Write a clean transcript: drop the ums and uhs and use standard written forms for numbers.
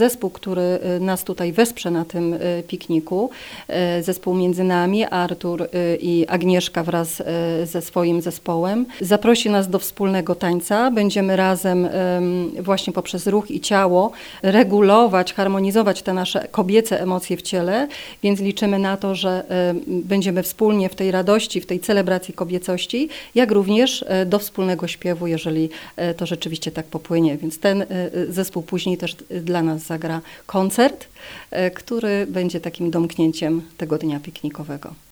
zespół, który nas tutaj wesprze na tym pikniku. Zespół między nami, Artur i Agnieszka wraz ze swoim zespołem. Zaprosi nas do wspólnego tańca. Będziemy razem właśnie poprzez ruch i ciało regulować, harmonizować te nasze kobiece emocje w ciele, więc liczymy na to, że będziemy wspólnie w tej radości, w tej celebracji kobiecości, jak również do wspólnego śpiewu, jeżeli to rzeczywiście tak popłynie. Więc ten zespół później też dla nas zagra koncert, który będzie takim domknięciem tego dnia piknikowego.